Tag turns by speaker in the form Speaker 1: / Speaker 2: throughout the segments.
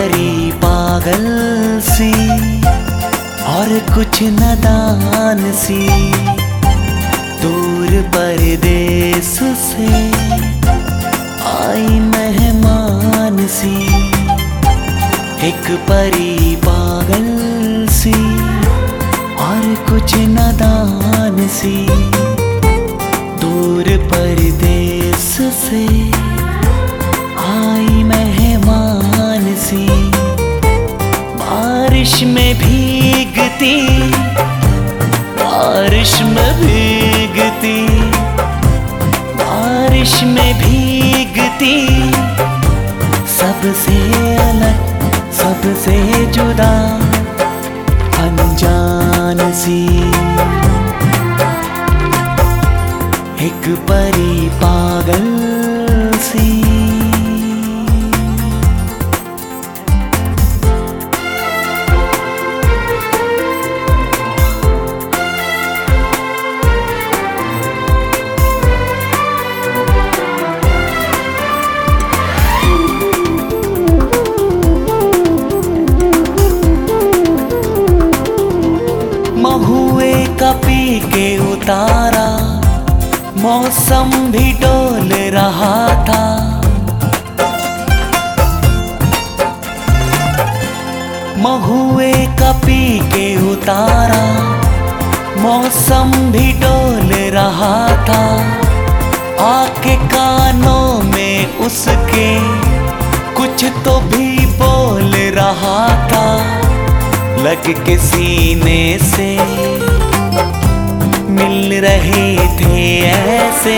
Speaker 1: परी पागल सी और कुछ नादान सी, दूर परदेस से आई मेहमान सी। एक परी पागल सी और कुछ नादान सी, दूर परदेस से आई मेहमान सी। बारिश में भीगती, बारिश में भीगती, बारिश में भीगती, सबसे अलग सबसे जुदा अनजान सी। एक परी पागल सी। महुए का पी के उतारा, मौसम भी डोल रहा था। महुए का पी के उतारा, मौसम भी डोल रहा था। आके कानों में उसके कुछ तो भी बोल रहा था। लग के सीने से मिल रहे थे ऐसे,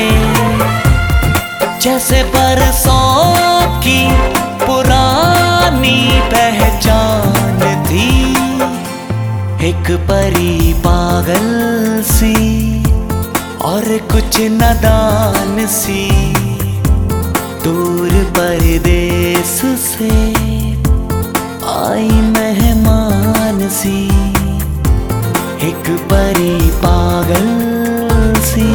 Speaker 1: जैसे बरसों की पुरानी पहचान थी। एक परी पागल सी और कुछ नादान सी, दूर परदेस से आई मेहमान सी। एक परी पागल सी।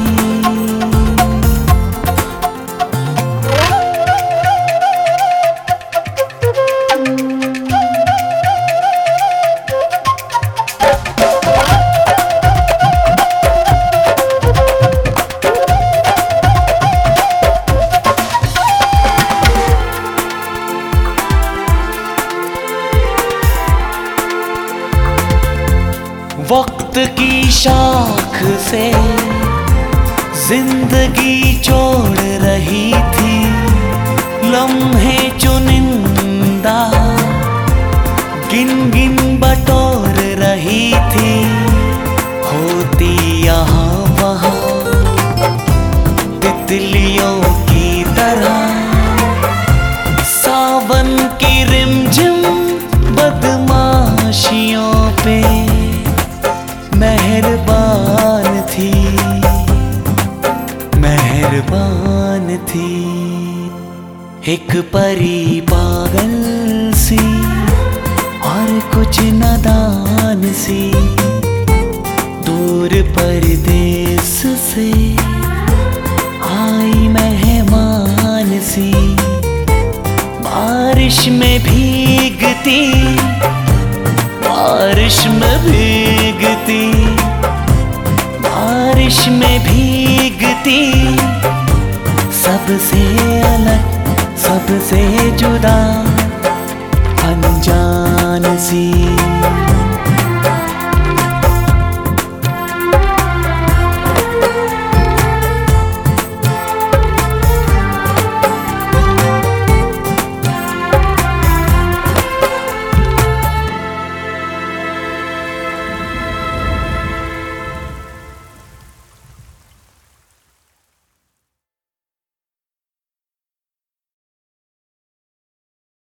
Speaker 1: वक्त की शाख से जिंदगी जोड़ रही थी, लम्हे चुनिंदा गिन गिन बटोर रही थी। होती यहाँ वहाँ तितलियों की तरह, सावन की रिमझिम बदमाशियों पे मेहरबान थी, मेहरबान थी। एक परी पागल सी और कुछ नादान सी, दूर परदेस से आई मेहमान सी। बारिश में भीगती, बारिश में भीगती, बारिश में भीगती, सबसे अलग सबसे जुदा अनजान सी।